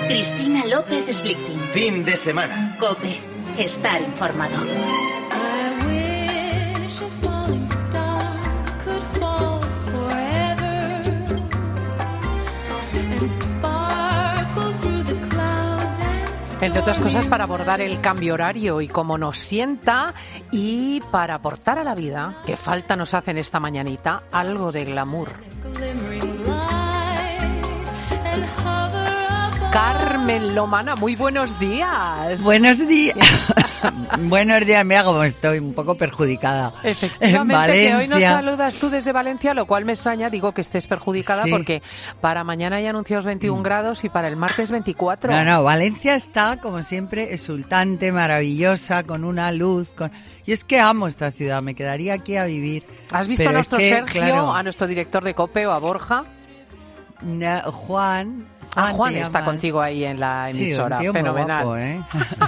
Cristina López Slichting. Fin de semana. COPE. Estar informado. Entre otras cosas, para abordar el cambio horario y cómo nos sienta, y para aportar a la vida, que falta nos hace en esta mañanita, algo de glamour. Carmen Lomana, muy buenos días. Buenos días. Buenos días, mira como estoy un poco perjudicada. Efectivamente, que hoy nos saludas tú desde Valencia, lo cual me extraña, digo que estés perjudicada, sí, porque para mañana hay anunciados 21 grados y para el martes 24. No, Valencia está, como siempre, exultante, maravillosa, con una luz. Y es que amo esta ciudad, me quedaría aquí a vivir. ¿Has visto a nuestro Sergio, claro, a nuestro director de COPE o a Borja? No, Juan está contigo ahí en la emisora, sí, fenomenal. Guapo, ¿eh?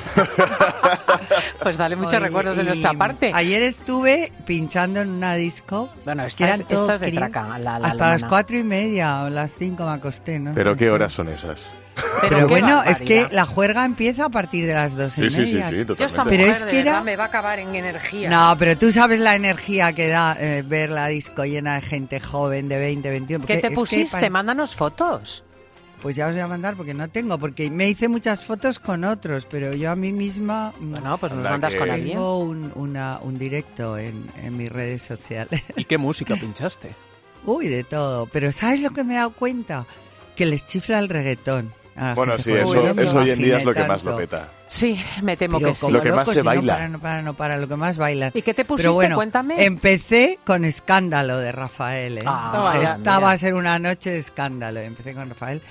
Pues dale muchos recuerdos de nuestra parte. Ayer estuve pinchando en una disco. Bueno, esta es de traca. Hasta las 4:30 o las 5 me acosté, ¿no? ¿Pero qué horas son esas? Pero bueno, barbaridad. Es que la juerga empieza a partir de las 2:30. Sí, totalmente. Yo esta mujer, pero es que me va a acabar en energía. No, pero tú sabes la energía que da ver la disco llena de gente joven de 20, 21. ¿Qué te pusiste? Mándanos fotos. Pues ya os voy a mandar porque no tengo, porque me hice muchas fotos con otros, pero yo a mí misma... Bueno, pues nos mandas con alguien. Tengo un directo en mis redes sociales. ¿Y qué música pinchaste? Uy, de todo. Pero ¿sabes lo que me he dado cuenta? Que les chifla el reggaetón. Bueno, sí, eso hoy en día es lo que más lo peta. Sí, me temo que sí. Lo que más se baila. No para, lo que más baila. ¿Y qué te pusiste? Pero bueno, cuéntame. Empecé con Escándalo de Rafael. Esta va a ser una noche de escándalo. Empecé con Rafael.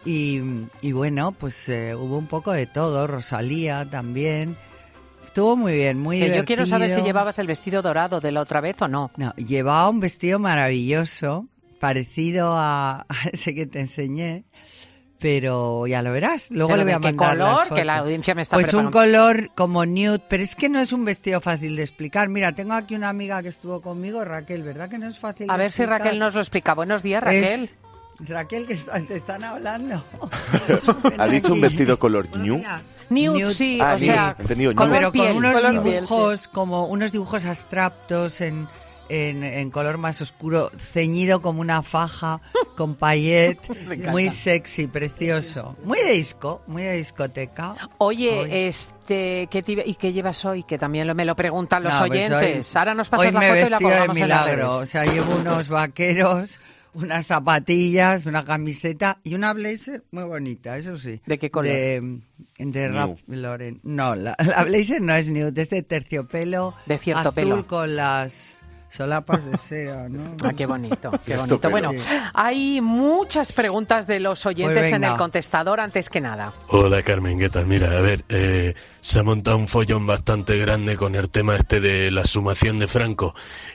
Y bueno, pues hubo un poco de todo, Rosalía también. Estuvo muy bien, muy divertido. Yo quiero saber si llevabas el vestido dorado de la otra vez o no. No, llevaba un vestido maravilloso, parecido a ese que te enseñé, pero ya lo verás. Luego le voy a mandar ¿Qué color? las fotos. Que la audiencia me está Pues preparando. Un color como nude, pero es que no es un vestido fácil de explicar. Mira, tengo aquí una amiga que estuvo conmigo, Raquel, ¿verdad que no es fácil de explicar? A ver si Raquel nos lo explica. Buenos días, Raquel. Raquel, que te están hablando. ¿Ha dicho un vestido color nude? Nude, sí, o sea, entendido, pero con unos dibujos, sí, como unos dibujos abstractos en color más oscuro, ceñido como una faja, con paillet, muy sexy, precioso. Muy de disco, muy de discoteca. Oye, ¿y qué llevas hoy? Que también me lo preguntan los oyentes. Pues ahora nos pasas la foto y la colgamos de milagro. O sea, llevo unos vaqueros, unas zapatillas, una camiseta y una blazer muy bonita, eso sí. ¿De qué color? De Ralph Lauren. No, la blazer no es nude, es de terciopelo de cierto azul pelo. Con las solapas de seda, ¿no? Ah, qué bonito, qué bonito. Bueno, sí, hay muchas preguntas de los oyentes en el contestador, antes que nada. Hola, Carmen, ¿qué tal? Mira, a ver, se ha montado un follón bastante grande con el tema de la exhumación de Franco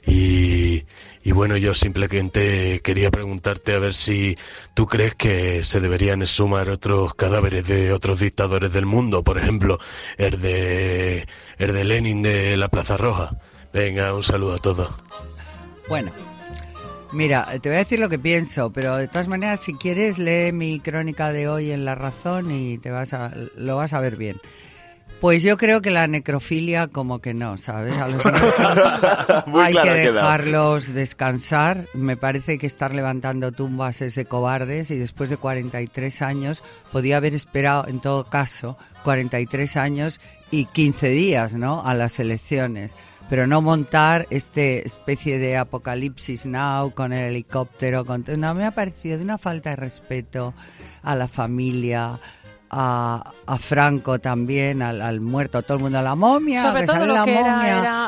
y bueno, yo simplemente quería preguntarte a ver si tú crees que se deberían exhumar otros cadáveres de otros dictadores del mundo, por ejemplo, el de Lenin de la Plaza Roja. Venga, un saludo a todos. Bueno, mira, te voy a decir lo que pienso, pero de todas maneras, si quieres, lee mi crónica de hoy en La Razón y lo vas a ver bien. Pues yo creo que la necrofilia como que no, ¿sabes? A los muertos hay que dejarlos descansar. Me parece que estar levantando tumbas es de cobardes y después de 43 años podía haber esperado, en todo caso, 43 años y 15 días, ¿no? A las elecciones. Pero no montar especie de apocalipsis now con el helicóptero. No, me ha parecido de una falta de respeto a la familia, a Franco también, al muerto, todo el mundo, a la momia, sobre que todo sale lo la que momia.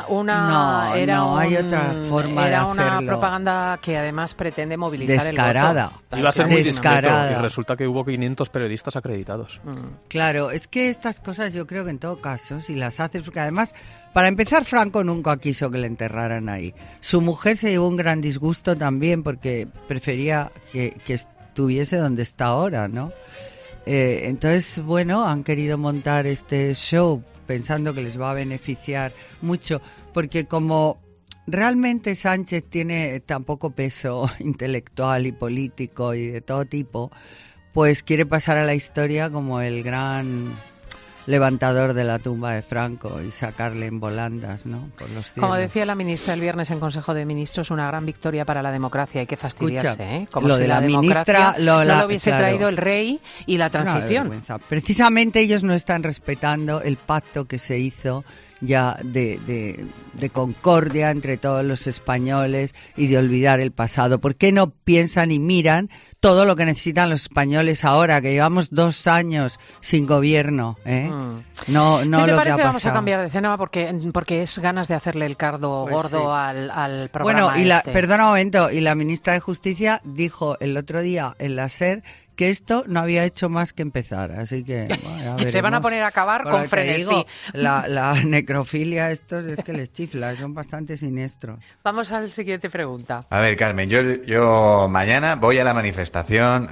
Hay otra forma de hacerlo. Era una propaganda que además pretende movilizar descarada. el voto. Iba a ser muy descarada. discreto y resulta que hubo 500 periodistas acreditados. Claro, es que estas cosas yo creo que en todo caso, si las haces, porque además, para empezar, Franco nunca quiso que le enterraran ahí. Su mujer se llevó un gran disgusto también porque prefería que estuviese donde está ahora, ¿no? Entonces, bueno, han querido montar este show pensando que les va a beneficiar mucho, porque como realmente Sánchez tiene tan poco peso intelectual y político y de todo tipo, pues quiere pasar a la historia como el gran levantador de la tumba de Franco y sacarle en volandas, ¿no? Por los cielos. Como decía la ministra el viernes en Consejo de Ministros, una gran victoria para la democracia. Hay que fastidiarse, Escucha, ¿eh? Como lo si de la la ministra no lo hubiese traído el rey y la Es una transición. vergüenza. Precisamente ellos no están respetando el pacto que se hizo ya de concordia entre todos los españoles y de olvidar el pasado. ¿Por qué no piensan y miran todo lo que necesitan los españoles ahora, que llevamos 2 años sin gobierno? No Si te lo que parece, ha vamos a pasado. cambiar de escena porque es ganas de hacerle el cardo Pues gordo sí. al programa. Bueno, este. perdona un momento, y la ministra de Justicia dijo el otro día en la SER que esto no había hecho más que empezar, así que bueno, ya Se van a veremos. poner a acabar Por con lo que frenesí. digo, la necrofilia estos es que les chifla, son bastante siniestros. Vamos al siguiente pregunta. A ver, Carmen, yo mañana voy a la manifestación,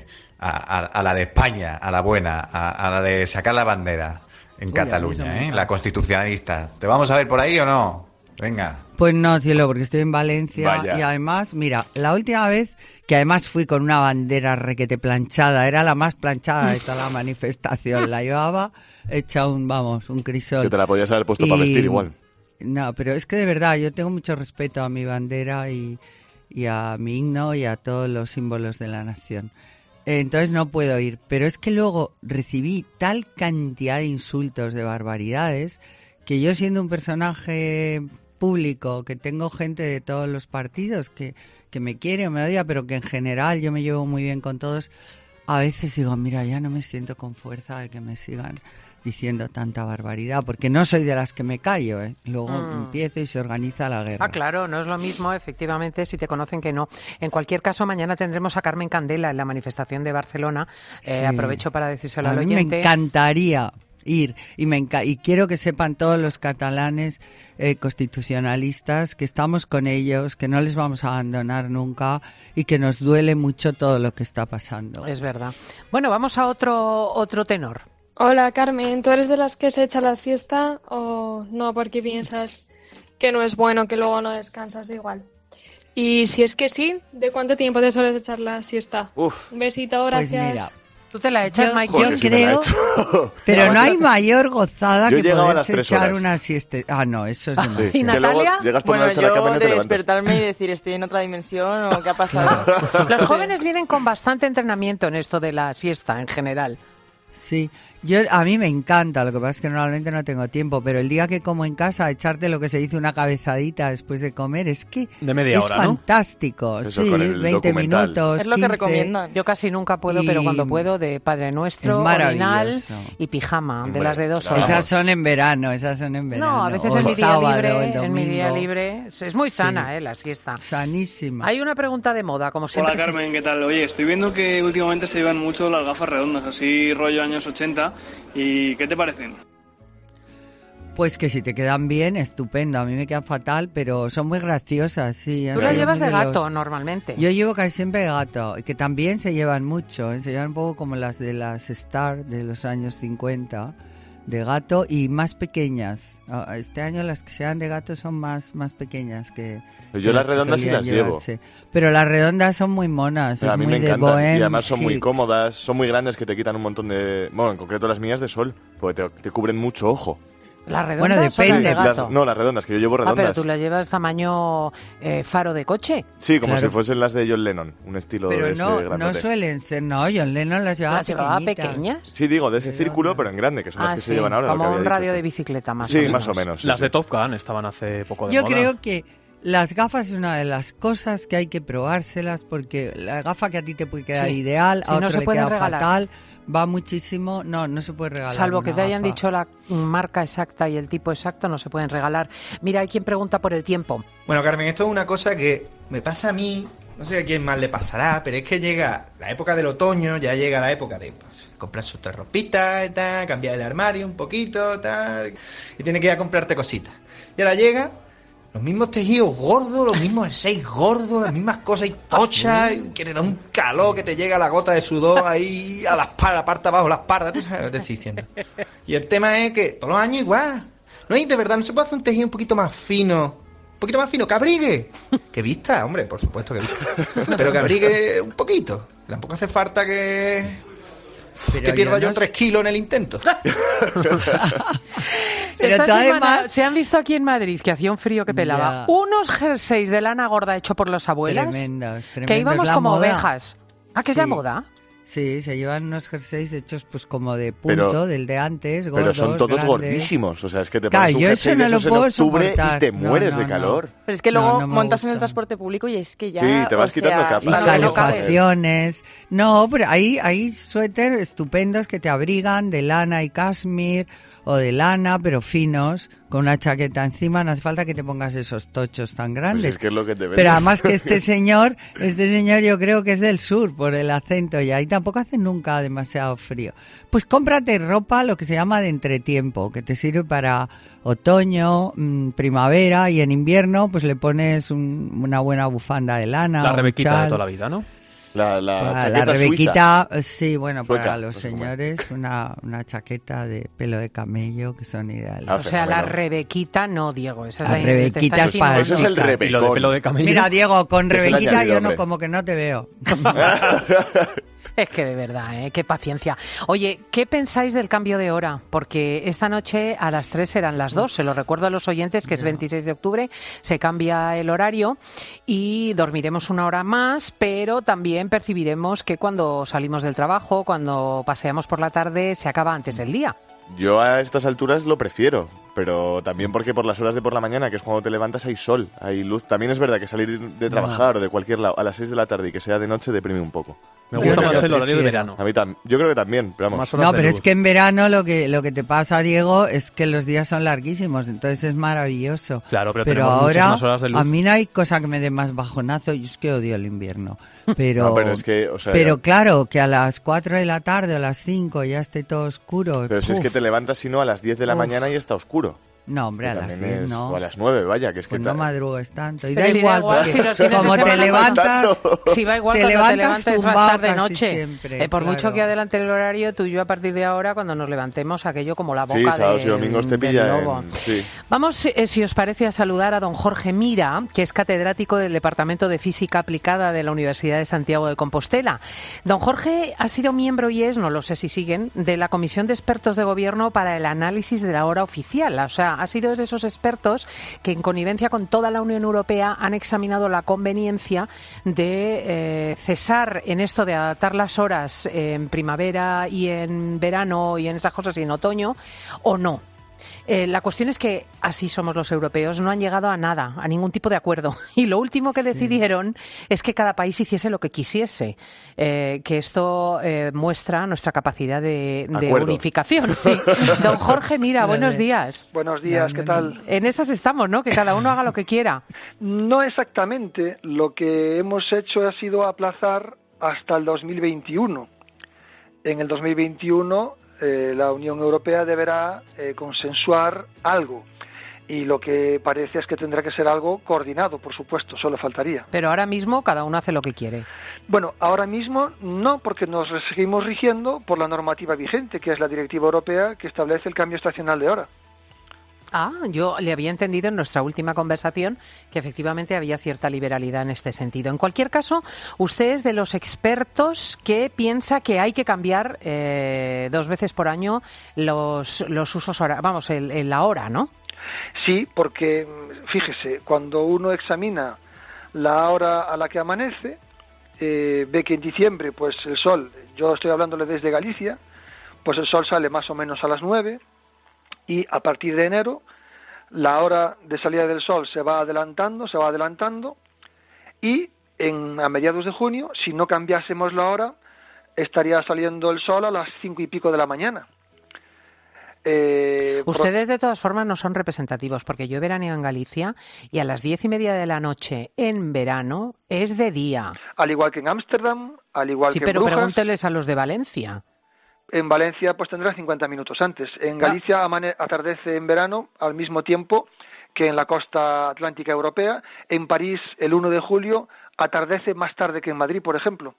a la de España, a la buena, a la de sacar la bandera en Uy, Cataluña, a mí eso me la encanta. constitucionalista. ¿Te vamos a ver por ahí o no? Venga. Pues no, cielo, porque estoy en Valencia Vaya. y además, mira, la última vez que además fui con una bandera requete planchada, era la más planchada de toda la manifestación, la llevaba hecha un crisol. Que te la podías haber puesto para vestir igual. No, pero es que de verdad yo tengo mucho respeto a mi bandera y a mi himno y a todos los símbolos de la nación. Entonces no puedo ir, pero es que luego recibí tal cantidad de insultos, de barbaridades, que yo siendo un personaje público, que tengo gente de todos los partidos que me quiere o me odia, pero que en general yo me llevo muy bien con todos, a veces digo, mira, ya no me siento con fuerza de que me sigan diciendo tanta barbaridad, porque no soy de las que me callo, ¿eh? Luego empiezo y se organiza la guerra. Ah, claro, no es lo mismo, efectivamente, si te conocen que no. En cualquier caso, mañana tendremos a Carmen Candela en la manifestación de Barcelona. Sí. Aprovecho para decírselo A al mí oyente. me encantaría ir y quiero que sepan todos los catalanes constitucionalistas que estamos con ellos, que no les vamos a abandonar nunca y que nos duele mucho todo lo que está pasando. Es verdad. Bueno, vamos a otro tenor. Hola Carmen, ¿tú eres de las que se echa la siesta o no porque piensas que no es bueno, que luego no descansas igual? Y si es que sí, ¿de cuánto tiempo te sueles echar la siesta? Uf. Un besito, Pues gracias. mira, ¿Tú te la echas, Yo- Mike? Joder, yo sí me la he creo- hecho. pero no hay mayor gozada Yo que llegaba a las poderse 3 echar horas. una siesta. Ah, no, eso es Sí, demasiado. ¿Y que luego Natalia? llegas por la Bueno, noche a la cama y yo no te de levantas. despertarme y decir estoy en otra dimensión o qué ha pasado. Los jóvenes vienen con bastante entrenamiento en esto de la siesta en general. Sí, a mí me encanta, lo que pasa es que normalmente no tengo tiempo, pero el día que como en casa, echarte lo que se dice una cabezadita después de comer, es que De media es hora, ¿no? fantástico. Eso Sí, con el 20 documental. minutos, Es lo que 15. recomiendan. Yo casi nunca puedo, pero Y- cuando puedo, de Padre Nuestro, Es orinal maravilloso. y pijama, de Hombre, las de 2 claro. horas. Esas son en verano, No, a veces o en mi el día sábado, libre, el en mi día domingo. libre. Es muy sana, Sí. la siesta. Sanísima. Hay una pregunta de moda, como siempre. Hola Carmen, ¿qué tal? Oye, estoy viendo que últimamente se llevan mucho las gafas redondas, así rollo años 80. ¿Y qué te parecen? Pues que si te quedan bien, estupendo. A mí me quedan fatal, pero son muy graciosas, sí. Tú han la sido llevas muy de gato los- normalmente. Yo llevo casi siempre de gato, que también se llevan mucho, se llevan un poco como las de las Star de los años 50, de gato y más pequeñas. Este año las que sean de gato son más pequeñas que Yo que las que redondas sí solían las llevo. llevarse. Pero las redondas son muy monas, A es mí muy me de encantan. bohem Y además son muy chic. cómodas, son muy grandes, que te quitan un montón de... Bueno, en concreto las mías de sol, porque te cubren mucho ojo. ¿Las redondas Bueno, o las depende. de gato? No, las redondas, que yo llevo Ah, pero redondas. tú las llevas tamaño faro de coche. Sí, como Claro. si fuesen las de John Lennon, un estilo Pero de ese no grandote. suelen ser, no, John Lennon las llevaba ¿Las llevaba pequeñitas. pequeñas? Sí, digo, de ese Redondas. círculo, pero en grande, que son las que sí, se llevan ahora. lo que como había un dicho radio usted. de bicicleta, más o Sí, menos. más o menos. sí, Las sí. de Top Gun estaban hace poco de Yo moda. creo que las gafas es una de las cosas que hay que probárselas porque la gafa que a ti te puede quedar Sí. ideal, Sí, a no otro se le pueden queda regalar. fatal, va muchísimo, no se puede regalar. Salvo que una te hayan gafa. dicho la marca exacta y el tipo exacto, no se pueden regalar. Mira, hay quien pregunta por el tiempo. Bueno, Carmen, esto es una cosa que me pasa a mí, no sé a quién más le pasará, pero es que llega la época del otoño, ya llega la época de comprarse otra ropita y tal, cambiar el armario un poquito, tal, y tiene que ir a comprarte cositas. Y ahora llega los mismos tejidos gordos, los mismos jerseys gordos, las mismas cosas y tochas, que le da un calor que te llega la gota de sudor ahí a la espalda, la parte de abajo de la espalda, tú sabes lo que te estoy diciendo. Y el tema es que todos los años igual. No hay de verdad, no se puede hacer un tejido un poquito más fino. Un poquito más fino, que abrigue. Que vista, hombre, por supuesto que vista. Pero que abrigue un poquito. Tampoco hace falta que Pero pierda yo no 3 kilos en el intento. Pero Esta tú semana además- se han visto aquí en Madrid, que hacía un frío que pelaba, Ya. unos jerseys de lana gorda hecho por los abuelos, Tremendos, que tremendos. íbamos La como moda. ovejas. ¿Ah, que es la Sí. moda? Sí, se llevan unos jerseys hechos pues como de punto, del de antes, gordos, Pero son todos grandes. gordísimos. O sea, es que te Claro, pones un yo jersey eso de no lo esos en puedo octubre y soportar. te No, mueres no, de no. calor. Pero es que luego No me montas en el gusta. transporte público y es que ya... Sí, te vas o quitando sea, capas. Y No, no calefacciones. No, pero hay suéter estupendos que te abrigan de lana y cashmere o de lana, pero finos, con una chaqueta encima. No hace falta que te pongas esos tochos tan Pues grandes. es que es lo que te venden. Pero además que este señor yo creo que es del sur por el acento y ahí tampoco hace nunca demasiado frío. Pues cómprate ropa, lo que se llama de entretiempo, que te sirve para otoño, primavera y en invierno pues le pones una buena bufanda de lana. La un Rebequita de chal. toda la vida, ¿no? La La chaqueta Rebequita, sí, bueno, Sueca, para los no sé cómo es. señores una chaqueta de pelo de camello que son ideales. O sea, la Rebequita no, Diego. Esa es La la Rebequita te es para Eso es el chica. rebecón. Y lo de pelo de camello. Mira, Diego, con Es el Rebequita añadido, yo no hombre. como que no te veo. Es que de verdad, qué paciencia. Oye, ¿qué pensáis del cambio de hora? Porque esta noche a las 3 serán las 2. Se lo recuerdo a los oyentes que es 26 de octubre, se cambia el horario y dormiremos una hora más, pero también percibiremos que cuando salimos del trabajo, cuando paseamos por la tarde, se acaba antes el día. Yo a estas alturas lo prefiero, pero también porque por las horas de por la mañana, que es cuando te levantas, hay sol, hay luz. También es verdad que salir de trabajar o de cualquier lado a las 6 de la tarde y que sea de noche deprime un poco. Me gusta Yo más lo el horario de prefiero. verano. A mí yo creo que también, pero vamos. Más horas No, de pero luz. es que en verano lo que te pasa, Diego, es que los días son larguísimos, entonces es maravilloso. Claro, pero tenemos muchas ahora más horas de luz. a mí no hay cosa que me dé más bajonazo, yo es que odio el invierno. Pero, No, pero es que, o sea, pero claro, que a las 4 de la tarde o a las 5 ya esté todo oscuro. pero si es que te levantas, si no, a las 10 de la Uf. mañana y está oscuro. No, hombre, Que a las también 10 no. O a las 9, vaya, que es que... Pues no madrugues tanto. Y Pero da si igual, porque si los fines de como te semana levantas... Si va igual te cuando te levantas levantes va a tumbado estar de casi noche. siempre, Por mucho claro. que adelante el horario, tú y yo a partir de ahora, cuando nos levantemos, aquello como la boca Sí, sábados y del- domingos te del pilla lobo. sí. Vamos, si os parece, a saludar a don Jorge Mira, que es catedrático del Departamento de Física Aplicada de la Universidad de Santiago de Compostela. Don Jorge ha sido miembro y es, no lo sé si siguen, de la Comisión de Expertos de Gobierno para el análisis de la hora oficial. O sea, ha sido de esos expertos que en connivencia con toda la Unión Europea han examinado la conveniencia de cesar en esto de adaptar las horas en primavera y en verano y en esas cosas y en otoño o no. La cuestión es que así somos los europeos, no han llegado a nada, a ningún tipo de acuerdo. Y lo último que decidieron es que cada país hiciese lo que quisiese, que esto muestra nuestra capacidad de unificación. Sí. Don Jorge, mira, buenos días. Buenos días, ¿qué tal? En esas estamos, ¿no? Que cada uno haga lo que quiera. No exactamente. Lo que hemos hecho ha sido aplazar hasta el 2021. En el 2021 la Unión Europea deberá consensuar algo y lo que parece es que tendrá que ser algo coordinado, por supuesto, solo faltaría. Pero ahora mismo cada uno hace lo que quiere. Bueno, ahora mismo no, porque nos seguimos rigiendo por la normativa vigente, que es la Directiva Europea que establece el cambio estacional de hora. Ah, yo le había entendido en nuestra última conversación que efectivamente había cierta liberalidad en este sentido. En cualquier caso, usted es de los expertos que piensa que hay que cambiar 2 veces por año los usos horarios, vamos, la hora, ¿no? Sí, porque fíjese, cuando uno examina la hora a la que amanece, ve que en diciembre, pues el sol, yo estoy hablándole desde Galicia, pues el sol sale más o menos a las 9. Y a partir de enero, la hora de salida del sol se va adelantando, y a mediados de junio, si no cambiásemos la hora, estaría saliendo el sol a las 5 y pico de la mañana. Ustedes, de todas formas, no son representativos, porque yo he veraneado en Galicia y a las 10:30 de la noche en verano es de día. Al igual que en Ámsterdam, al igual que en pero Brujas. pregúnteles a los de Valencia. En Valencia pues tendrá 50 minutos antes. En Galicia atardece en verano al mismo tiempo que en la costa atlántica europea. En París el 1 de julio atardece más tarde que en Madrid, por ejemplo.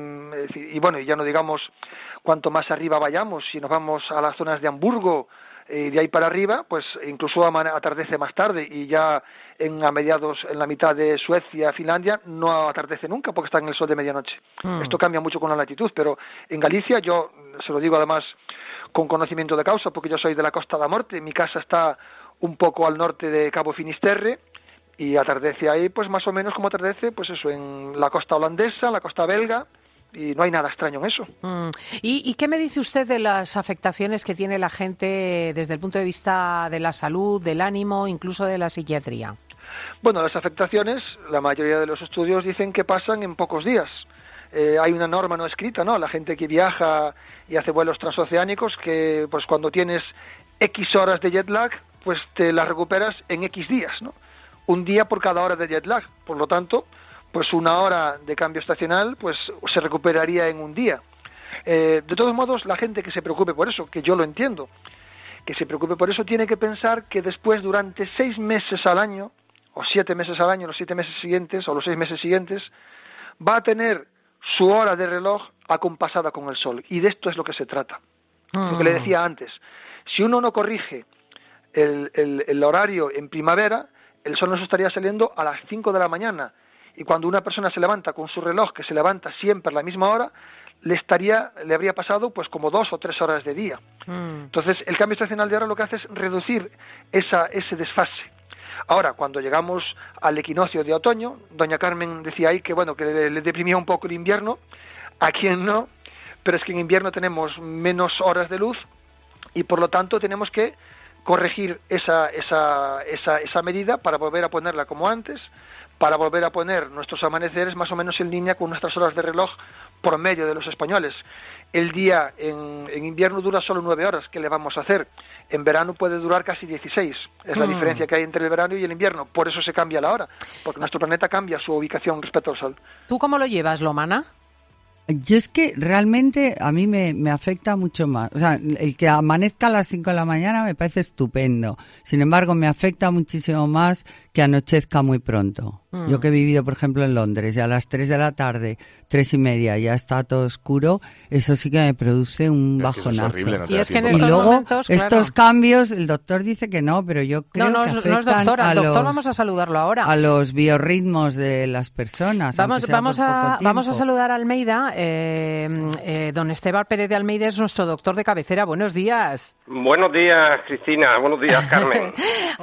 Y bueno, ya no digamos cuanto más arriba vayamos, si nos vamos a las zonas de Hamburgo, y de ahí para arriba, pues incluso atardece más tarde, y ya en la mitad de Suecia, Finlandia, no atardece nunca porque está en el sol de medianoche. Esto cambia mucho con la latitud, pero en Galicia, yo se lo digo además con conocimiento de causa, porque yo soy de la Costa da Morte, mi casa está un poco al norte de Cabo Finisterre, y atardece ahí pues más o menos como atardece pues eso en la costa holandesa, la costa belga, y no hay nada extraño en eso. ¿Y qué me dice usted de las afectaciones que tiene la gente desde el punto de vista de la salud, del ánimo, incluso de la psiquiatría? Bueno, las afectaciones, la mayoría de los estudios dicen que pasan en pocos días. Hay una norma no escrita, ¿no? La gente que viaja y hace vuelos transoceánicos, que pues cuando tienes X horas de jet lag, pues te las recuperas en X días, ¿no? Un día por cada hora de jet lag. Por lo tanto, pues una hora de cambio estacional pues se recuperaría en un día. De todos modos, la gente que se preocupe por eso, que yo lo entiendo, que se preocupe por eso, tiene que pensar que después, durante 6 meses al año, o 7 meses al año, los 7 meses siguientes, o los 6 meses siguientes, va a tener su hora de reloj acompasada con el sol. Y de esto es lo que se trata. Lo que le decía antes, si uno no corrige el horario en primavera, el sol nos estaría saliendo a las 5 de la mañana. Y cuando una persona se levanta con su reloj, que se levanta siempre a la misma hora, le habría pasado pues como 2 o 3 horas de día. Entonces, el cambio estacional de hora lo que hace es reducir ese desfase. Ahora, cuando llegamos al equinoccio de otoño, doña Carmen decía ahí que bueno, que le deprimía un poco el invierno, a quien no, pero es que en invierno tenemos menos horas de luz y por lo tanto tenemos que corregir esa medida para volver a ponerla como antes, para volver a poner nuestros amaneceres más o menos en línea con nuestras horas de reloj promedio de los españoles. El día en invierno dura solo 9 horas, ¿qué le vamos a hacer? En verano puede durar casi 16, es la diferencia que hay entre el verano y el invierno, por eso se cambia la hora, porque nuestro planeta cambia su ubicación respecto al Sol. ¿Tú cómo lo llevas, Lomana? Yo es que realmente a mí me afecta mucho más. O sea, el que amanezca a las 5 de la mañana me parece estupendo. Sin embargo, me afecta muchísimo más que anochezca muy pronto. Yo que he vivido, por ejemplo, en Londres, y a las 3 de la tarde, 3:30, ya está todo oscuro, eso sí que me produce un bajonazo. Es horrible, no te y da es que en tiempo. estos luego, momentos, estos cambios, el doctor dice que no, pero yo creo que afectan no es doctora, a doctor, los, vamos a saludarlo ahora. a los biorritmos de las personas. Vamos a saludar a Almeida. Don Esteban Pérez de Almeida es nuestro doctor de cabecera. Buenos días. Buenos días, Cristina. Buenos días, Carmen.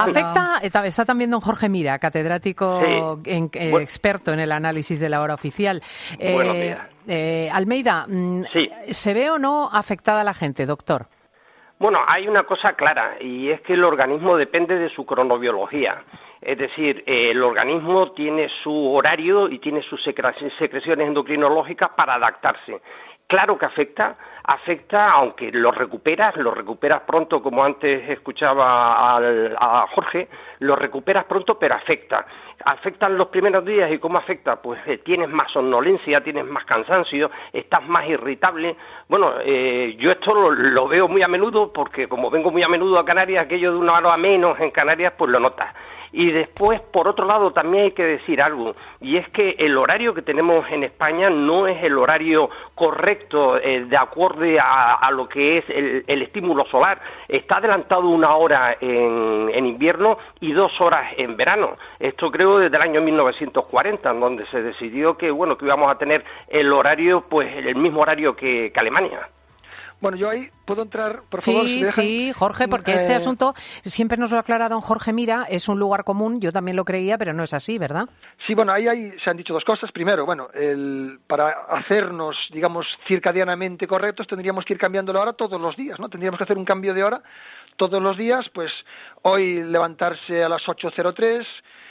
Está también don Jorge Mira, catedrático, experto en el análisis de la hora oficial. Buenos días. Almeida, ¿se ve o no afectada la gente, doctor? Bueno, hay una cosa clara, y es que el organismo depende de su cronobiología. Es decir, el organismo tiene su horario y tiene sus secreciones endocrinológicas para adaptarse. Claro que afecta, aunque lo recuperas pronto, como antes escuchaba a Jorge, lo recuperas pronto, pero afecta. Afectan los primeros días, ¿y cómo afecta? Pues tienes más somnolencia, tienes más cansancio, estás más irritable. Bueno, yo esto lo veo muy a menudo, porque como vengo muy a menudo a Canarias, aquello de 1 hora menos en Canarias, pues lo notas. Y después, por otro lado, también hay que decir algo, y es que el horario que tenemos en España no es el horario correcto de acorde a lo que es el estímulo solar. Está adelantado 1 hora en invierno y 2 horas en verano. Esto creo desde el año 1940, en donde se decidió que íbamos a tener el horario, pues el mismo horario que Alemania. Bueno, yo ahí puedo entrar, por favor. Sí, Jorge, porque este asunto siempre nos lo aclara don Jorge Mira, es un lugar común, yo también lo creía, pero no es así, ¿verdad? Sí, bueno, ahí se han dicho 2 cosas. Primero, bueno, para hacernos, digamos, circadianamente correctos, tendríamos que ir cambiando la hora todos los días, ¿no? Tendríamos que hacer un cambio de hora todos los días, pues hoy levantarse a las 8:03,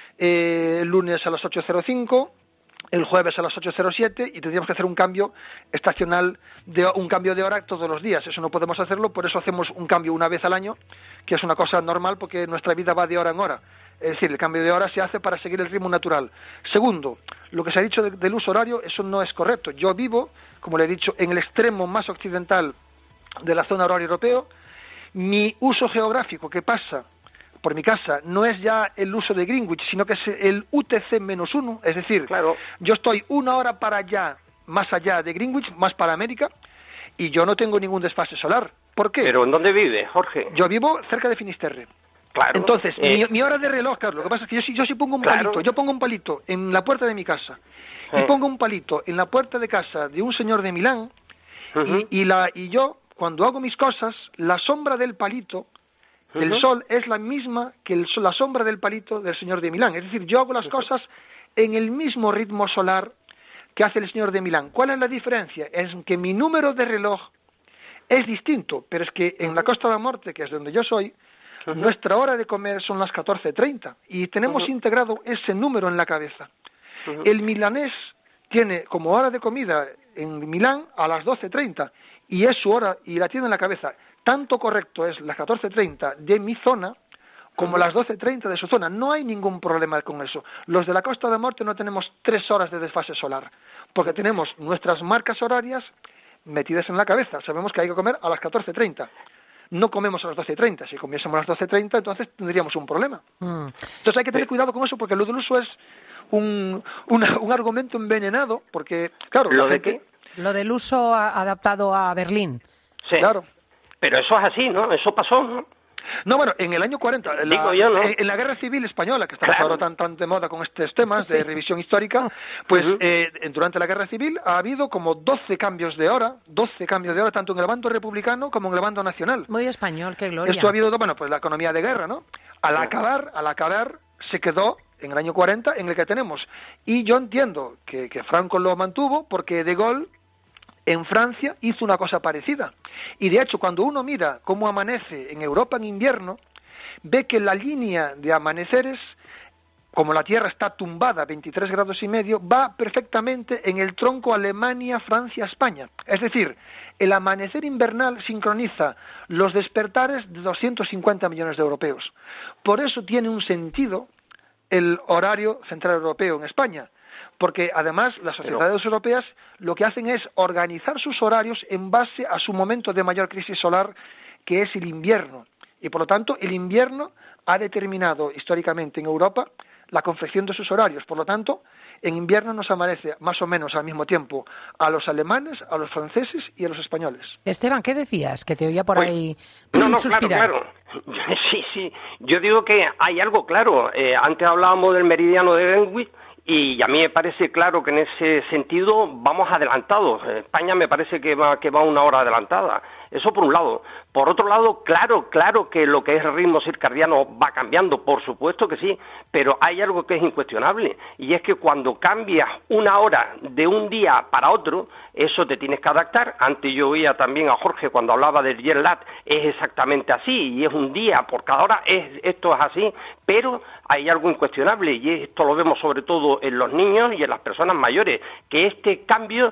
el lunes a las 8:05, el jueves a las 8:07 y tendríamos que hacer un cambio estacional, un cambio de hora todos los días. Eso no podemos hacerlo, por eso hacemos un cambio una vez al año, que es una cosa normal porque nuestra vida va de hora en hora. Es decir, el cambio de hora se hace para seguir el ritmo natural. Segundo, lo que se ha dicho del uso horario, eso no es correcto. Yo vivo, como le he dicho, en el extremo más occidental de la zona horaria europea. Mi uso geográfico que pasa por mi casa no es ya el uso de Greenwich, sino que es el UTC-1, es decir, yo estoy 1 hora para allá, más allá de Greenwich, más para América, y yo no tengo ningún desfase solar, ¿Por qué? ¿Pero en dónde vives, Jorge? Yo vivo cerca de Finisterre. Claro. Entonces, mi hora de reloj, claro, lo que pasa es que yo sí pongo un palito. Yo pongo un palito en la puerta de mi casa y pongo un palito en la puerta de casa de un señor de Milán y yo, cuando hago mis cosas, la sombra del palito del sol es la misma que la sombra del palito del señor de Milán. Es decir, yo hago las cosas en el mismo ritmo solar que hace el señor de Milán. ¿Cuál es la diferencia? Es que mi número de reloj es distinto, pero es que en la Costa da Morte, que es donde yo soy, nuestra hora de comer son las 14:30 y tenemos integrado ese número en la cabeza. El milanés tiene como hora de comida en Milán a las 12:30 y es su hora y la tiene en la cabeza. Tanto correcto es las 14:30 de mi zona como las 12:30 de su zona. No hay ningún problema con eso. Los de la Costa da Morte no tenemos 3 horas de desfase solar, porque tenemos nuestras marcas horarias metidas en la cabeza. Sabemos que hay que comer a las 14:30. No comemos a las 12:30. Si comiésemos a las 12:30, entonces tendríamos un problema. Entonces hay que tener cuidado con eso, porque lo del uso es un argumento envenenado, porque, claro... Lo del uso adaptado a Berlín. Sí. Claro. Pero eso es así, ¿no? Eso pasó, ¿no? No, bueno, en el año 40, en la Guerra Civil Española, que estamos ahora tan de moda con estos temas de revisión histórica, pues durante la Guerra Civil ha habido como 12 cambios de hora, tanto en el bando republicano como en el bando nacional. Muy español, qué gloria. Esto ha habido, bueno, pues la economía de guerra, ¿no? Al acabar, se quedó en el año 40 en el que tenemos. Y yo entiendo que Franco lo mantuvo porque De Gaulle en Francia hizo una cosa parecida. Y de hecho, cuando uno mira cómo amanece en Europa en invierno, ve que la línea de amaneceres, como la Tierra está tumbada a 23 grados y medio, va perfectamente en el tronco Alemania, Francia, España. Es decir, el amanecer invernal sincroniza los despertares de 250 millones de europeos. Por eso tiene un sentido el horario central europeo en España, porque además las sociedades europeas lo que hacen es organizar sus horarios en base a su momento de mayor crisis solar, que es el invierno. Y por lo tanto, el invierno ha determinado históricamente en Europa la confección de sus horarios. Por lo tanto, en invierno nos amanece más o menos al mismo tiempo a los alemanes, a los franceses y a los españoles. Esteban, ¿qué decías? Que te oía por ahí suspirar. Claro. Sí. Yo digo que hay algo claro. Antes hablábamos del meridiano de Greenwich, y a mí me parece claro que en ese sentido vamos adelantados. España me parece que va 1 hora adelantada. Eso por un lado. Por otro lado, claro que lo que es el ritmo circadiano va cambiando, por supuesto que sí, pero hay algo que es incuestionable, y es que cuando cambias 1 hora de un día para otro, eso te tienes que adaptar. Antes yo oía también a Jorge cuando hablaba del jet lag, es exactamente así, y es un día por cada hora, esto es así, pero hay algo incuestionable, y esto lo vemos sobre todo en los niños y en las personas mayores, que este cambio,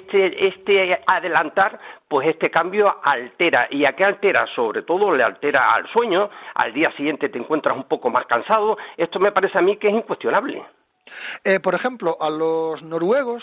este adelantar, pues este cambio altera. ¿Y a qué altera? Sobre todo le altera al sueño, al día siguiente te encuentras un poco más cansado. Esto me parece a mí que es incuestionable. Por ejemplo, a los noruegos,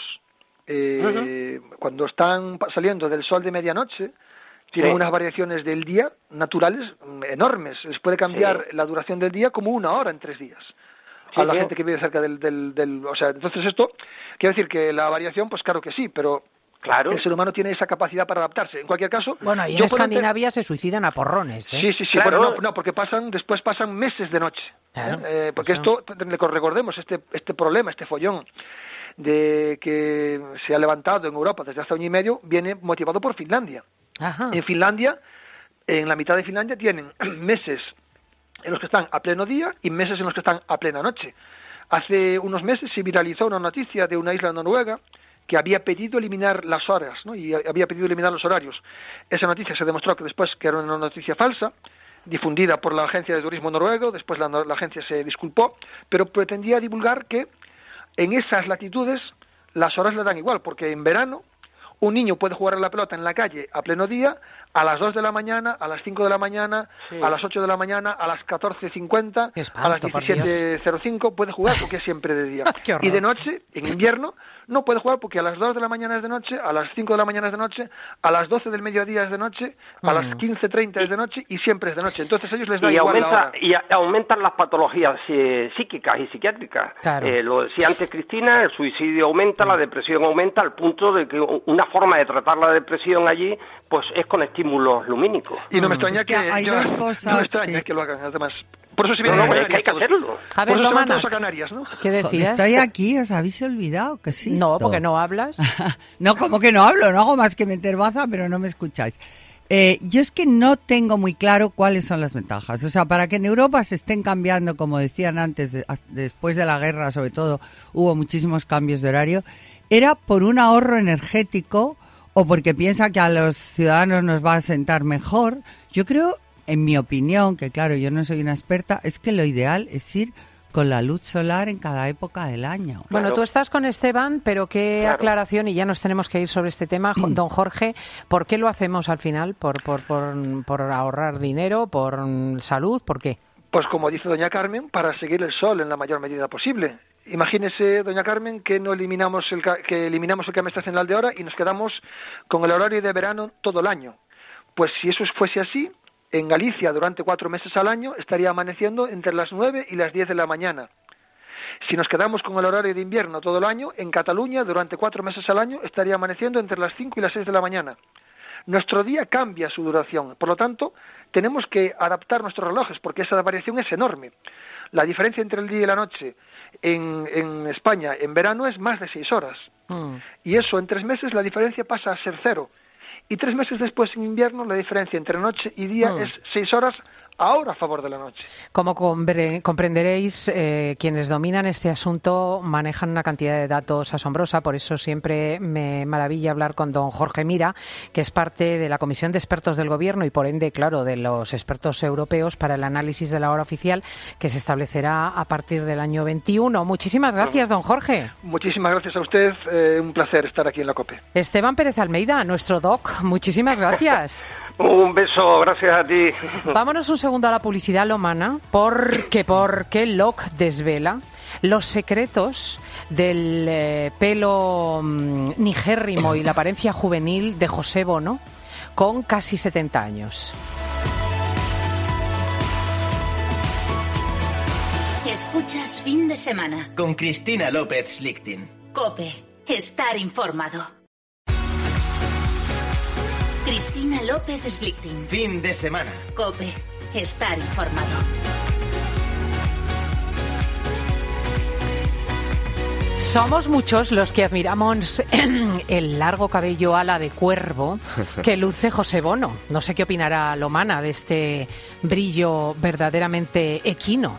cuando están saliendo del sol de medianoche, tienen unas variaciones del día naturales enormes. Les puede cambiar la duración del día como 1 hora en 3 días. A la gente que vive cerca del... O sea, entonces esto quiere decir que la variación, pues claro que sí, pero... Claro. El ser humano tiene esa capacidad para adaptarse. En cualquier caso... Bueno, y en Escandinavia se suicidan a porrones, ¿eh? Sí. Claro. Bueno, no, porque después pasan meses de noche. Claro. Porque esto, recordemos, este problema, este follón de que se ha levantado en Europa desde hace 1 año y medio, viene motivado por Finlandia. Ajá. En Finlandia, en la mitad de Finlandia, tienen meses en los que están a pleno día y meses en los que están a plena noche. Hace unos meses se viralizó una noticia de una isla noruega que había pedido eliminar las horas, ¿no? Y había pedido eliminar los horarios. Esa noticia se demostró que después que era una noticia falsa, difundida por la agencia de turismo noruego. Después la agencia se disculpó, pero pretendía divulgar que en esas latitudes las horas le dan igual, porque en verano un niño puede jugar a la pelota en la calle a pleno día, a las 2 de la mañana, a las 5 de la mañana, a las 8 de la mañana, a las 14:50, a las 17:05 puede jugar porque es siempre de día. Y de noche, en invierno, no puede jugar porque a las 2 de la mañana es de noche, a las 5 de la mañana es de noche, a las 12 del mediodía es de noche, a las 15:30 es de noche y siempre es de noche. Entonces a ellos les da igual la hora. Y aumentan las patologías psíquicas y psiquiátricas. Claro. Lo decía antes Cristina, el suicidio aumenta, la depresión aumenta, al punto de que una forma de tratar la depresión allí, pues es con estímulos lumínicos. Y no me extraña que hay dos cosas no me extraña que lo hagan, además. Por eso se vienen No, a Canarias. es que hay que hacerlo. A ver, Por eso se van Lomana, todos a Canarias, ¿no? ¿qué decías? Estoy aquí, os habéis olvidado que sí. No, porque no hablas. No, como que no hablo, no hago más que meter baza, pero no me escucháis. Yo es que no tengo muy claro cuáles son las ventajas. O sea, para que en Europa se estén cambiando, como decían antes, después de la guerra sobre todo, hubo muchísimos cambios de horario, ¿era por un ahorro energético o porque piensa que a los ciudadanos nos va a sentar mejor? Yo creo, en mi opinión, que claro, yo no soy una experta, es que lo ideal es ir con la luz solar en cada época del año. Bueno, Claro. tú estás con Esteban, pero qué Claro. aclaración, y ya nos tenemos que ir sobre este tema, don Jorge, ¿por qué lo hacemos al final? ¿Por ahorrar dinero? ¿Por salud? ¿Por qué? Pues como dice doña Carmen, para seguir el sol en la mayor medida posible. Imagínese, doña Carmen, que eliminamos el cambio estacional de hora y nos quedamos con el horario de verano todo el año. Pues si eso fuese así, en Galicia durante 4 meses al año estaría amaneciendo entre las 9 y las 10 de la mañana. Si nos quedamos con el horario de invierno todo el año, en Cataluña durante 4 meses al año estaría amaneciendo entre las 5 y las 6 de la mañana. Nuestro día cambia su duración, por lo tanto, tenemos que adaptar nuestros relojes porque esa variación es enorme. La diferencia entre el día y la noche en España en verano es más de 6 horas. Y eso en 3 meses la diferencia pasa a ser 0. Y 3 meses después en invierno la diferencia entre noche y día es 6 horas ahora a favor de la noche. Como comprenderéis, quienes dominan este asunto manejan una cantidad de datos asombrosa, por eso siempre me maravilla hablar con don Jorge Mira, que es parte de la Comisión de Expertos del Gobierno y por ende, claro, de los expertos europeos para el análisis de la hora oficial que se establecerá a partir del año 21. Muchísimas gracias, don Jorge. Muchísimas gracias a usted, un placer estar aquí en la COPE. Esteban Pérez Almeida, nuestro doc, muchísimas gracias. Un beso, gracias a ti. Vámonos un segundo a la publicidad, Lomana, porque Locke desvela los secretos del pelo nigérrimo y la apariencia juvenil de José Bono con casi 70 años. Escuchas Fin de Semana. Con Cristina López Schlichting. COPE. Estar informado. Cristina López Schlichting. Fin de Semana. COPE. Estar informado. Somos muchos los que admiramos el largo cabello ala de cuervo que luce José Bono. No sé qué opinará Lomana de este brillo verdaderamente equino.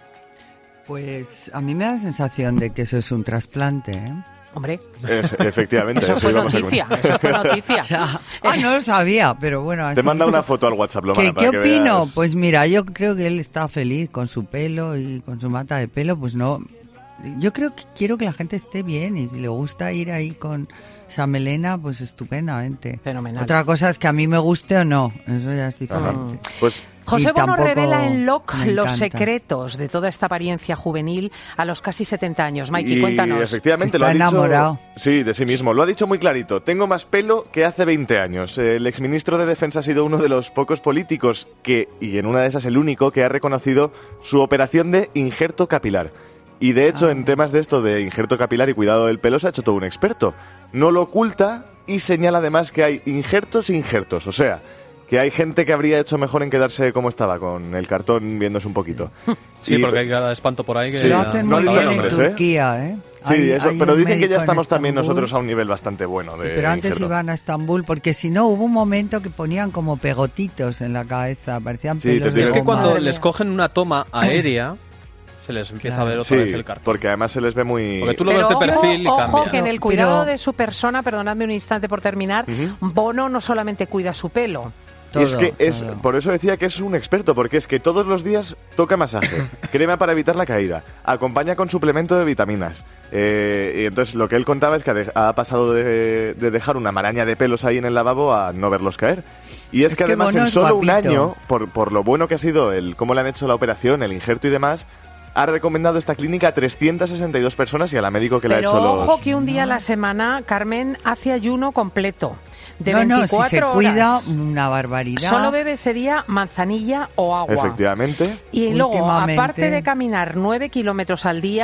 Pues a mí me da la sensación de que eso es un trasplante, ¿eh? Hombre, efectivamente. eso fue noticia, eso fue noticia. No lo sabía, pero bueno. Te así manda es. una foto al WhatsApp, Lomana, ¿Qué para que opino? veas. Pues mira, yo creo que él está feliz con su pelo y con su mata de pelo, pues no. Yo creo que quiero que la gente esté bien y si le gusta ir ahí con esa melena, pues estupendamente. Fenomenal. Otra cosa es que a mí me guste o no, eso ya es diferente. Pues José Y Bono tampoco revela en Locke me los encanta. secretos de toda esta apariencia juvenil a los casi 70 años. Mikey, Y cuéntanos. efectivamente Está lo ha dicho. enamorado. Sí, de sí mismo. Lo ha dicho muy clarito. Tengo más pelo que hace 20 años. El exministro de Defensa ha sido uno de los pocos políticos que, y en una de esas el único, que ha reconocido su operación de injerto capilar. Y de hecho, en temas de esto de injerto capilar y cuidado del pelo, se ha hecho todo un experto. No lo oculta y señala además que hay injertos e injertos. O sea, que hay gente que habría hecho mejor en quedarse como estaba, con el cartón viéndose un poquito. Sí, Y- porque hay cada espanto por ahí que... Sí. Lo hacen No ha muy dicho bien en nombres, ¿eh? Turquía, ¿eh? Sí, Hay- eso, hay pero un dicen que médico ya en estamos también Estambul. nosotros a un nivel bastante bueno de Sí, pero antes injerto. iban a Estambul, porque si no, hubo un momento que ponían como pegotitos en la cabeza, parecían Sí, pelos te de Es que goma. cuando les cogen una toma aérea, se les empieza a ver otra Sí, vez el cartón. porque además se les ve muy... Porque tú lo Pero ves de perfil y ojo, cambia. que en el cuidado Pero- de su persona, perdonadme un instante por terminar, Ujú. Bono no solamente cuida su pelo. Y es que todo. por eso decía que es un experto, porque es que todos los días toca masaje, crema para evitar la caída, acompaña con suplemento de vitaminas. Y entonces lo que él contaba es que ha pasado de dejar una maraña de pelos ahí en el lavabo a no verlos caer. Y es que que además Bono en es solo un guapito. año, por lo bueno que ha sido cómo le han hecho la operación, el injerto y demás, ha recomendado esta clínica a 362 personas y a la médico que le ha Pero hecho los... ojo que un día a la semana, Carmen hace ayuno completo de no, 24 si se cuida, horas. una barbaridad. Solo bebe ese día manzanilla o agua. Efectivamente. Y luego, Últimamente- aparte de caminar 9 kilómetros al día,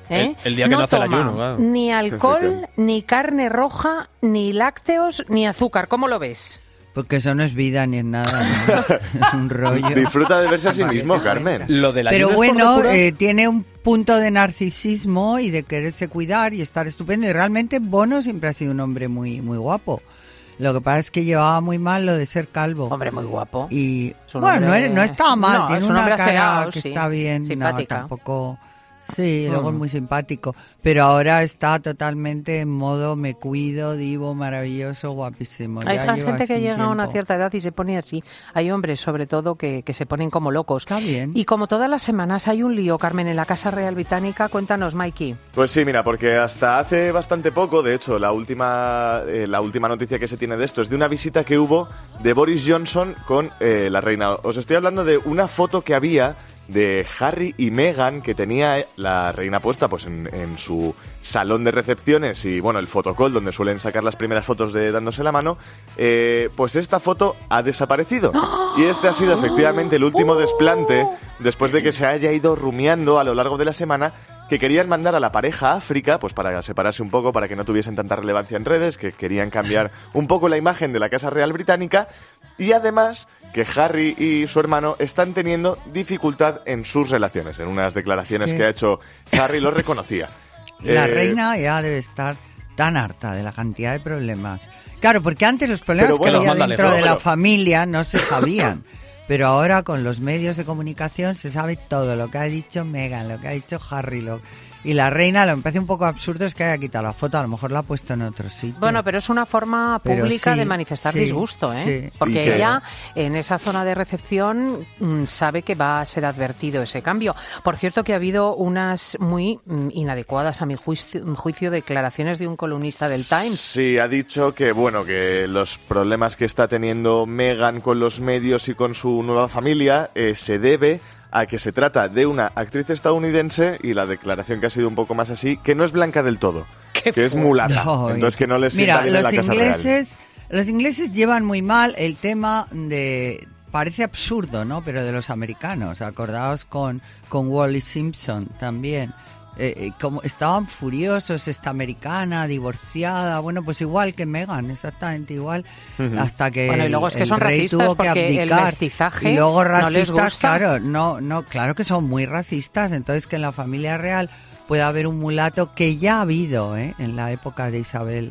El día que no hace el ayuno, claro. Ni alcohol, ni carne roja, ni lácteos, ni azúcar. ¿Cómo lo ves? Porque eso no es vida ni es nada, ¿no? Es un rollo. Disfruta de verse a sí mismo, Carmen. Lo del Pero ayuno bueno, es por tiene un punto de narcisismo y de quererse cuidar y estar estupendo. Y realmente Bono siempre ha sido un hombre muy, muy guapo. Lo que pasa es que llevaba muy mal lo de ser calvo. Hombre, muy guapo. Y hombre... no estaba mal, no, tiene un una hombre cara aseado, que sí. está bien. Simpática. No, tampoco... Sí, luego es muy simpático. Pero ahora está totalmente en modo me cuido, divo, maravilloso, guapísimo. Hay Ya lleva gente que así llega a una tiempo. cierta edad y se pone así. Hay hombres, sobre todo, que se ponen como locos. Está bien. Y como todas las semanas hay un lío, Carmen, en la Casa Real Británica. Cuéntanos, Mikey. Pues sí, mira, porque hasta hace bastante poco, de hecho, la última noticia que se tiene de esto es de una visita que hubo de Boris Johnson con la reina. Os estoy hablando de una foto que había de Harry y Meghan que tenía la reina puesta pues en su salón de recepciones y bueno, el fotocall donde suelen sacar las primeras fotos de dándose la mano, pues esta foto ha desaparecido y este ha sido efectivamente el último desplante después de que se haya ido rumiando a lo largo de la semana que querían mandar a la pareja a África, pues para separarse un poco, para que no tuviesen tanta relevancia en redes, que querían cambiar un poco la imagen de la Casa Real Británica, y además que Harry y su hermano están teniendo dificultad en sus relaciones. En unas declaraciones que ha hecho Harry lo reconocía. La reina ya debe estar tan harta de la cantidad de problemas. Claro, porque antes los problemas que había dentro de la familia no se sabían. Pero ahora con los medios de comunicación se sabe todo lo que ha dicho Meghan, lo que ha dicho Harry, y la reina. Lo que me parece un poco absurdo es que haya quitado la foto, a lo mejor la ha puesto en otro sitio. Bueno, pero es una forma pública de manifestar disgusto, ¿eh? Sí. Porque ella en esa zona de recepción sabe que va a ser advertido ese cambio. Por cierto, que ha habido unas muy inadecuadas, a mi juicio, declaraciones de un columnista del Times. Sí, ha dicho que bueno, que los problemas que está teniendo Meghan con los medios y con su nueva familia se debe a que se trata de una actriz estadounidense, y la declaración que ha sido un poco más así, que no es blanca del todo, que es mulata, entonces que no les sienta bien en la Casa Real. Los ingleses llevan muy mal el tema de... Parece absurdo, ¿no? Pero de los americanos. Acordaos con Wally Simpson también. Como estaban furiosos, esta americana, divorciada, bueno, pues igual que Meghan, exactamente igual, hasta que bueno, y luego es que son rey racistas tuvo que porque abdicar. El mestizaje y luego racistas, no les gusta. Claro, claro que son muy racistas, entonces que en la familia real puede haber un mulato, que ya ha habido, en la época de Isabel,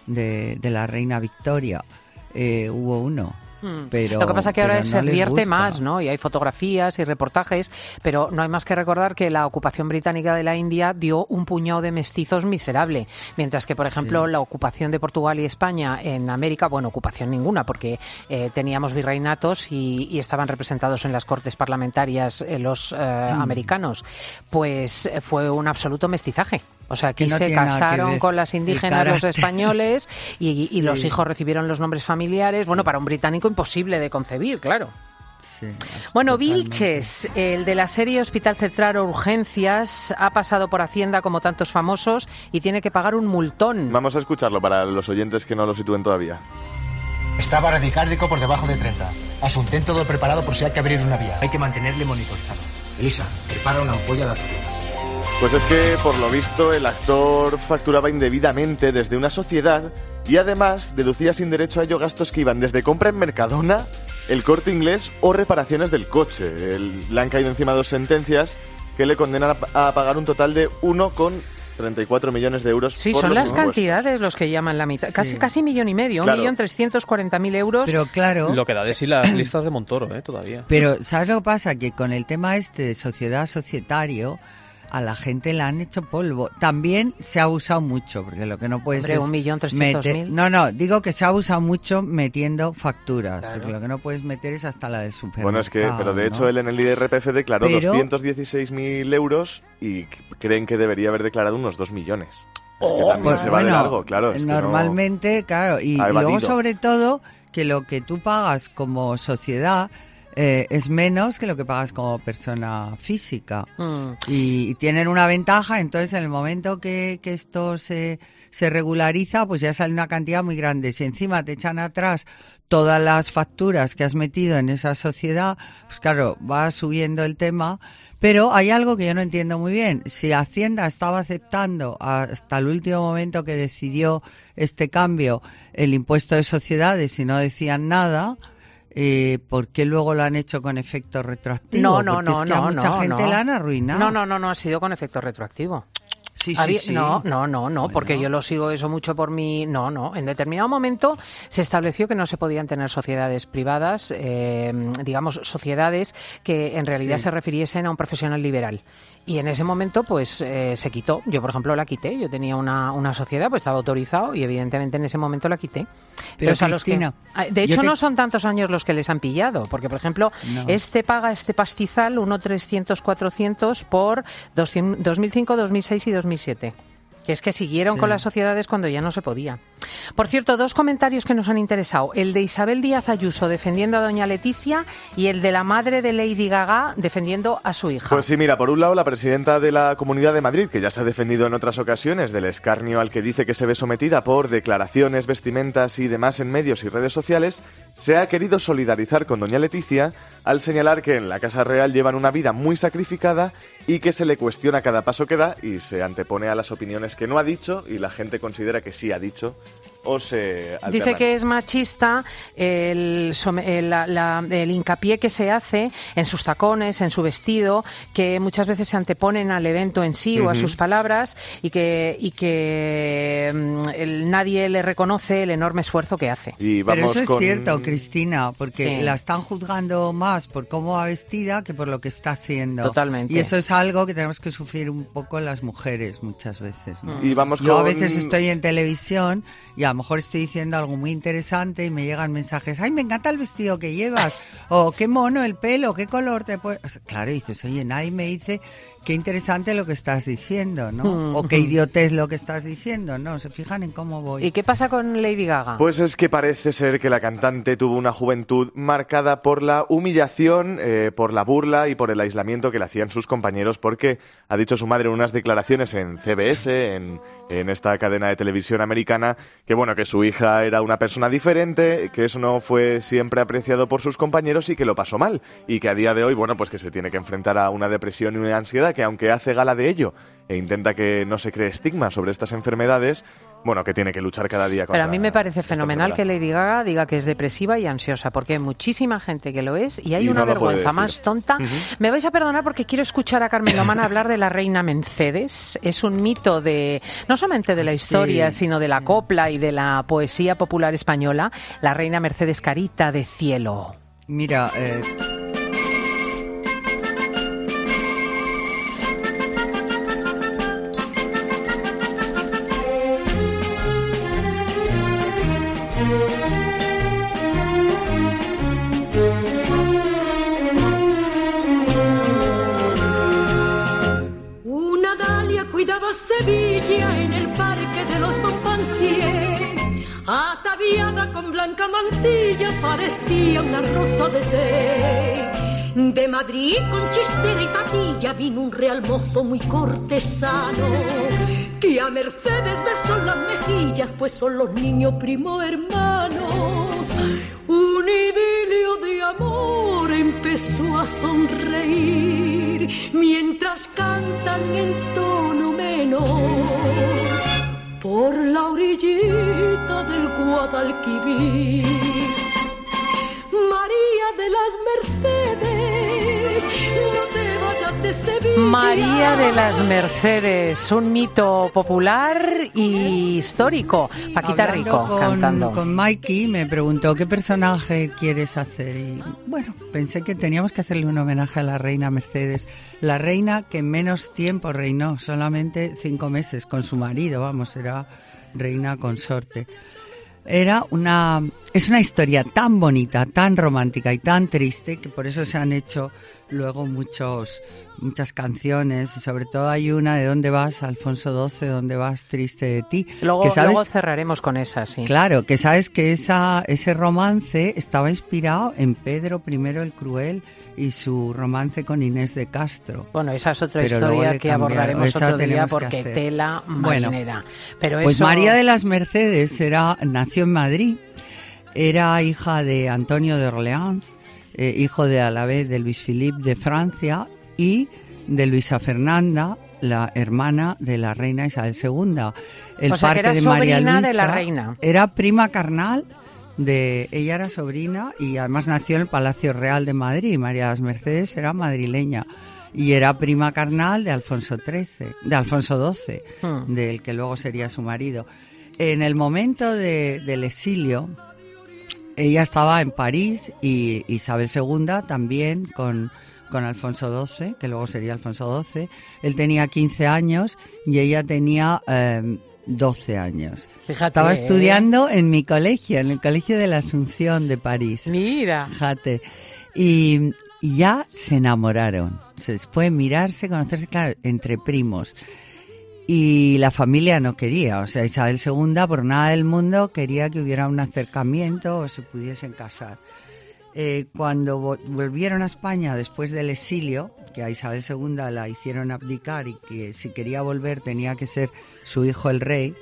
de la reina Victoria, hubo uno. Pero, lo que pasa es que ahora se advierte más, ¿no? Y hay fotografías y reportajes, pero no hay más que recordar que la ocupación británica de la India dio un puñado de mestizos miserable, mientras que, por ejemplo, la ocupación de Portugal y España en América, bueno, ocupación ninguna, porque teníamos virreinatos y estaban representados en las cortes parlamentarias los americanos, pues fue un absoluto mestizaje. O sea, aquí se casaron con las indígenas los españoles y los hijos recibieron los nombres familiares. Bueno, para un británico imposible de concebir, claro. Sí, bueno, Vilches, el de la serie Hospital Central Urgencias, ha pasado por Hacienda como tantos famosos y tiene que pagar un multón. Vamos a escucharlo para los oyentes que no lo sitúen todavía. Estaba radicárdico por debajo de 30. Asuntén todo preparado por si hay que abrir una vía. Hay que mantenerle monitorizado. Elisa, prepara una ampolla de azúcar. Pues es que, por lo visto, el actor facturaba indebidamente desde una sociedad y además deducía sin derecho a ello gastos que iban desde compra en Mercadona, el Corte Inglés o reparaciones del coche. Le han caído encima 2 sentencias que le condenan a pagar un total de 1,34 millones de euros. Sí, por son los las impuestos. cantidades los que llaman la mitad. Casi 1,5 millones, Claro. 1.340.000 euros. Pero claro... Lo que da de sí las listas de Montoro, todavía. Pero, ¿sabes lo que pasa? Que con el tema de sociedad societario, a la gente la han hecho polvo. También se ha abusado mucho, porque lo que no puedes es 1.300.000. No, digo que se ha abusado mucho metiendo facturas, porque lo que no puedes meter es hasta la del supermercado. Bueno, es que, pero de hecho él en el IRPF declaró 216.000 euros y creen que debería haber declarado unos 2 millones. Es que también se va de largo, claro. Es normalmente, claro, y luego sobre todo que lo que tú pagas como sociedad es menos que lo que pagas como persona física. Y tienen una ventaja, entonces en el momento que esto se regulariza, pues ya sale una cantidad muy grande. Si encima te echan atrás todas las facturas que has metido en esa sociedad, pues claro, va subiendo el tema. Pero hay algo que yo no entiendo muy bien. Si Hacienda estaba aceptando hasta el último momento que decidió este cambio el impuesto de sociedades y no decían nada, ¿por qué luego lo han hecho con efecto retroactivo? Porque es que a mucha gente la han arruinado. No, ha sido con efecto retroactivo. Sí. No, porque yo lo sigo eso mucho por mi... No. En determinado momento se estableció que no se podían tener sociedades privadas, digamos, sociedades que en realidad se refiriesen a un profesional liberal. Y en ese momento, pues, se quitó. Yo, por ejemplo, la quité. Yo tenía una sociedad, pues estaba autorizado y evidentemente en ese momento la quité. Pero entonces, Cristina, de hecho, no son tantos años los que les han pillado. Porque, por ejemplo, paga este pastizal 1.300.400 por 2005, 2006 y 2007. Que es que siguieron con las sociedades cuando ya no se podía. Por cierto, 2 comentarios que nos han interesado. El de Isabel Díaz Ayuso defendiendo a doña Leticia y el de la madre de Lady Gaga defendiendo a su hija. Pues sí, mira, por un lado la presidenta de la Comunidad de Madrid, que ya se ha defendido en otras ocasiones del escarnio al que dice que se ve sometida por declaraciones, vestimentas y demás en medios y redes sociales, se ha querido solidarizar con doña Leticia al señalar que en la Casa Real llevan una vida muy sacrificada y que se le cuestiona cada paso que da y se antepone a las opiniones que no ha dicho y la gente considera que sí ha dicho o se alternan. Dice que es machista el hincapié que se hace en sus tacones, en su vestido, que muchas veces se anteponen al evento en sí o a sus palabras y que nadie le reconoce el enorme esfuerzo que hace. Pero eso es cierto, Cristina, porque la están juzgando más por cómo va vestida que por lo que está haciendo. Totalmente. Y eso es algo que tenemos que sufrir un poco las mujeres muchas veces, ¿no? Y vamos Yo a veces estoy en televisión y a lo mejor estoy diciendo algo muy interesante y me llegan mensajes, ¡ay, me encanta el vestido que llevas! O ¡qué mono el pelo! ¿Qué color te pones? Claro, dices, oye, nadie me dice qué interesante lo que estás diciendo, ¿no? O qué idiotez lo que estás diciendo, ¿no? Se fijan en cómo voy. ¿Y qué pasa con Lady Gaga? Pues es que parece ser que la cantante tuvo una juventud marcada por la humillación, por la burla y por el aislamiento que le hacían sus compañeros, porque ha dicho su madre en unas declaraciones en CBS, en esta cadena de televisión americana, que bueno, que su hija era una persona diferente, que eso no fue siempre apreciado por sus compañeros y que lo pasó mal, y que a día de hoy, bueno, pues que se tiene que enfrentar a una depresión y una ansiedad, que aunque hace gala de ello e intenta que no se cree estigma sobre estas enfermedades, bueno, que tiene que luchar cada día contra. Pero a mí me parece fenomenal que Lady Gaga diga que es depresiva y ansiosa, porque hay muchísima gente que lo es y hay una vergüenza más tonta. Me vais a perdonar porque quiero escuchar a Carmen Lomana hablar de la reina Mercedes. Es un mito no solamente de la historia, sino de la copla y de la poesía popular española. La reina Mercedes Carita de Cielo. Mira, una dalia cuidaba Sevilla en el parque de los Montpensier, ataviada con blanca mantilla parecía una rosa de té. De Madrid con chistera y patilla vino un real mozo muy cortesano, que a Mercedes besó las mejillas, pues son los niños primo hermanos. Un idilio de amor empezó a sonreír mientras cantan en tono menor por la orillita del Guadalquivir. María de las Mercedes, no te vayas de Sevilla. María de las Mercedes, un mito popular y histórico. Paquita Rico cantando. Con Mikey me preguntó qué personaje quieres hacer y bueno, pensé que teníamos que hacerle un homenaje a la reina Mercedes, la reina que menos tiempo reinó, solamente 5 meses con su marido, vamos, era reina consorte. Es una historia tan bonita, tan romántica y tan triste que por eso se han hecho luego muchas canciones, y sobre todo hay una de ¿Dónde vas, Alfonso XII? ¿Dónde vas, triste de ti? Luego cerraremos con esa, sí. Claro, que sabes que ese romance estaba inspirado en Pedro I el Cruel y su romance con Inés de Castro. Bueno, esa es otra historia que abordaremos otro día porque tela marinera. Bueno, pero pues María de las Mercedes nació en Madrid, era hija de Antonio de Orleans, hijo a la vez de Luis Philippe de Francia y de Luisa Fernanda, la hermana de la reina Isabel II. O sea, que era sobrina de la reina. Era prima carnal ella era sobrina y además nació en el Palacio Real de Madrid. María de las Mercedes era madrileña y era prima carnal de Alfonso XII, del que luego sería su marido. En el momento del exilio, ella estaba en París y Isabel II también con Alfonso XII, que luego sería Alfonso XII. Él tenía 15 años y ella tenía 12 años. Fíjate, estaba estudiando en mi colegio, en el Colegio de la Asunción de París. Mira. Fíjate. Y ya se enamoraron. Se fue mirarse, conocerse, claro, entre primos. Y la familia no quería, o sea, Isabel II por nada del mundo quería que hubiera un acercamiento o se pudiesen casar. Cuando volvieron a España después del exilio, que a Isabel II la hicieron abdicar y que si quería volver tenía que ser su hijo el rey,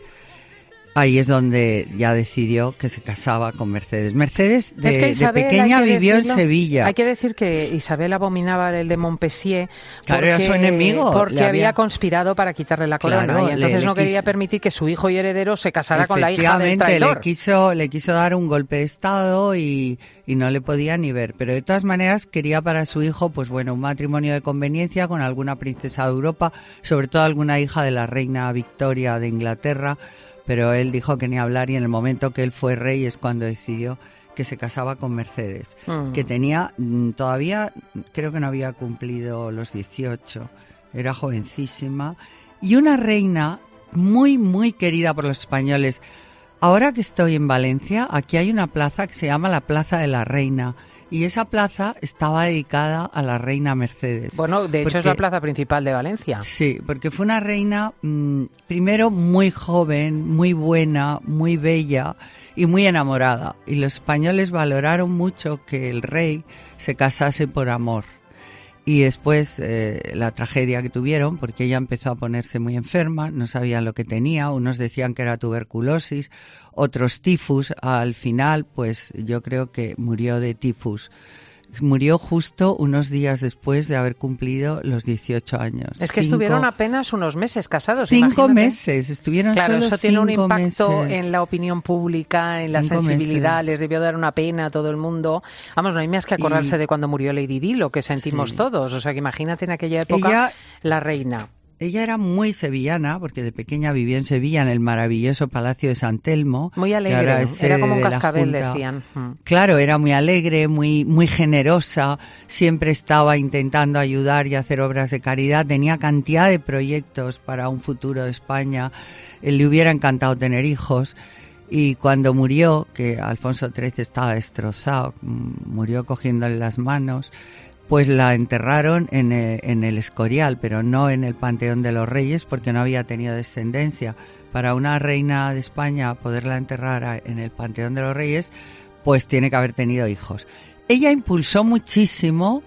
ahí es donde ya decidió que se casaba con Mercedes. Mercedes de pequeña vivió en Sevilla. Hay que decir que Isabel abominaba del de Montpensier. Claro, era su enemigo. Porque había conspirado para quitarle la corona, claro, y entonces no quería permitir que su hijo y heredero se casara con la hija del traidor. Le quiso dar un golpe de estado y no le podía ni ver. Pero de todas maneras quería para su hijo, pues bueno, un matrimonio de conveniencia con alguna princesa de Europa, sobre todo alguna hija de la reina Victoria de Inglaterra. Pero él dijo que ni hablar y en el momento que él fue rey es cuando decidió que se casaba con Mercedes, que tenía todavía, creo que no había cumplido los 18, era jovencísima y una reina muy, muy querida por los españoles. Ahora que estoy en Valencia, aquí hay una plaza que se llama la Plaza de la Reina. Y esa plaza estaba dedicada a la reina Mercedes. Bueno, de hecho es la plaza principal de Valencia. Sí, porque fue una reina, primero muy joven, muy buena, muy bella y muy enamorada. Y los españoles valoraron mucho que el rey se casase por amor. Y después la tragedia que tuvieron, porque ella empezó a ponerse muy enferma, no sabían lo que tenía, unos decían que era tuberculosis, otros tifus. Al final, pues yo creo que murió de tifus. Murió justo unos días después de haber cumplido los 18 años. Es que estuvieron apenas unos meses casados. 5 imagínate. meses, estuvieron claro, solo 5 meses. Claro, eso tiene un impacto en la opinión pública, en la sensibilidad, meses. Les debió dar una pena a todo el mundo. Vamos, no hay más que acordarse de cuando murió Lady Di, lo que sentimos todos. O sea, que imagínate en aquella época la reina. Ella era muy sevillana, porque de pequeña vivió en Sevilla, en el maravilloso Palacio de San Telmo. Muy alegre, era como un cascabel, decían. Claro, era muy alegre, muy, muy generosa, siempre estaba intentando ayudar y hacer obras de caridad, tenía cantidad de proyectos para un futuro de España, le hubiera encantado tener hijos. Y cuando murió, que Alfonso XIII estaba destrozado, murió cogiéndole las manos, pues la enterraron en el Escorial, pero no en el Panteón de los Reyes, porque no había tenido descendencia. Para una reina de España poderla enterrar en el Panteón de los Reyes, pues tiene que haber tenido hijos. Ella impulsó muchísimo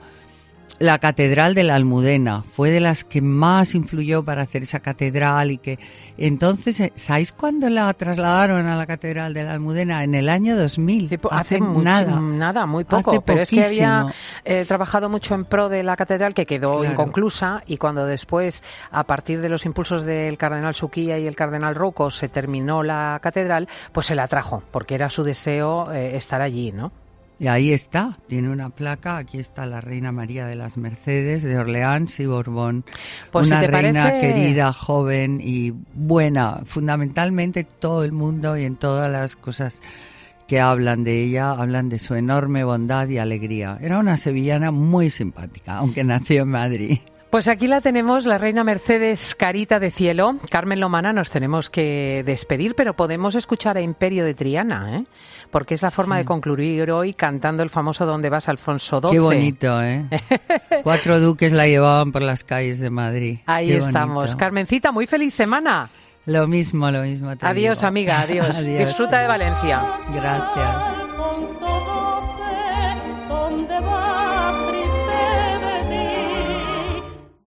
la Catedral de la Almudena, fue de las que más influyó para hacer esa catedral y que entonces, ¿sabéis cuándo la trasladaron a la Catedral de la Almudena? En el año 2000, sí, hace nada, muy poco, hace pero poquísimo. Es que había trabajado mucho en pro de la catedral que quedó inconclusa y cuando después, a partir de los impulsos del cardenal Suquía y el cardenal Rocco, se terminó la catedral, pues se la trajo, porque era su deseo estar allí, ¿no? Y ahí está, tiene una placa, aquí está la reina María de las Mercedes de Orleans y Borbón, pues una si reina querida, joven y buena, fundamentalmente todo el mundo y en todas las cosas que hablan de ella, hablan de su enorme bondad y alegría. Era una sevillana muy simpática, aunque nació en Madrid. Pues aquí la tenemos, la reina Mercedes Carita de Cielo. Carmen Lomana, nos tenemos que despedir, pero podemos escuchar a Imperio de Triana, ¿eh? Porque es la forma de concluir hoy cantando el famoso ¿Dónde vas, Alfonso XII? Qué bonito, ¿eh? 4 duques la llevaban por las calles de Madrid. Ahí Qué estamos. bonito. Carmencita, muy feliz semana. Lo mismo te adiós, digo. amiga, adiós. Adiós. Disfruta de Valencia. Gracias. Alfonso